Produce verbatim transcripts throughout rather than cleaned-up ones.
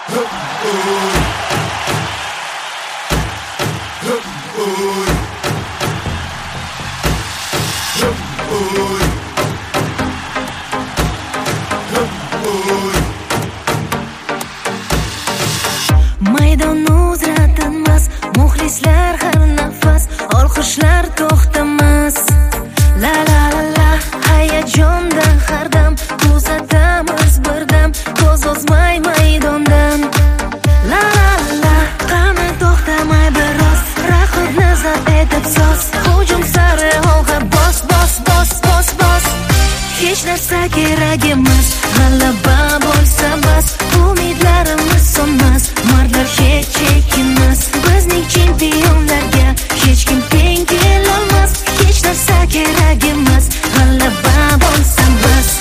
Maydon uzra tinmas, muxlislar har nafas, olqishlar to'xtamas. La la la la, hayajondan har dam kuzatamiz birdam, ko'z uzmay maydondan. La la la, qani to'xtamay biroz, raqibni zabt etib soz, hujum sari olg'a bos bos bos bos bos. Hech narsa kerak emas, g'alaba bo'lsa bas, umidlarimiz so'nmas, mardlar hech chekinmas, bizning chempionlarga hech kim teng kelolmas. Hech narsa kerak emas, g'alaba bo'lsa bas.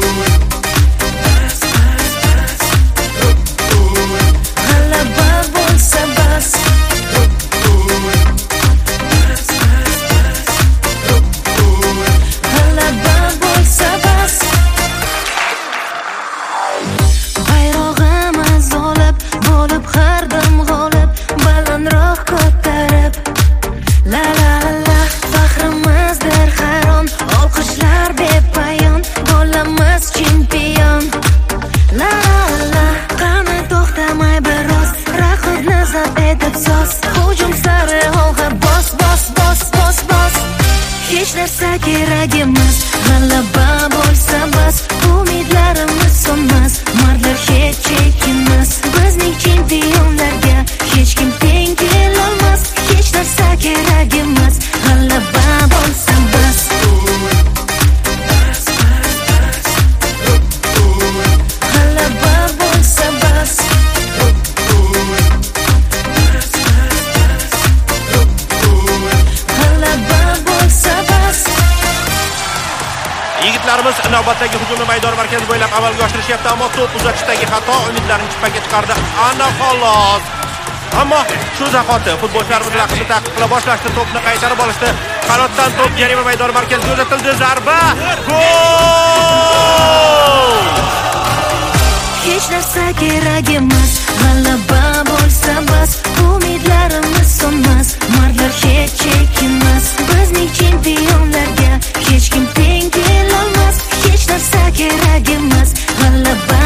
G'alaba bo'lsa bas. G'alaba bo'lsa bas. Bayrog'imiz olib, bo'lib har dam g'olib, balandroq ko'tarib. La la la, faxrimizdir har on, olqishlar bepayon, bo'lamiz chempion. La la la, qani to'xtamay biroz, raqibni zabt etib soz, hujum sari olg'a bos bos bos bos bos. Hech narsa kerak emas, g'alaba bo'lsa bas, umidlarimiz so'nmas, mardlar hech chekinmas, bizning chempionlarga hech kim teng kelolmas. Hech narsa kerak emas, g'alaba bo'lsa bas. G'alaba bo'lsa bas. G'alaba bo'lsa bas. Yigitlarimiz navbatdagi hujumni maydon markazi bo'ylab amalga oshirishyapti, ammo to'p uzatishdagi xato umidlarini chippakka chiqardi. Ana xolos. Ammo shu zahoti futbolchilarimiz raqibni ta'qib qila boshlashdi, to'pni qaytarib olishdi. Qanotdan to'p jarima maydoni markaziga uzatildi, zarba, gol! Hech narsa kerak emas, g'alaba bo'lsa bas, umidlarimiz so'nmas, mardlar hech chekinmas, bizning chempionlarga hech kim teng kelolmas. Hech narsa kerak emas, g'alaba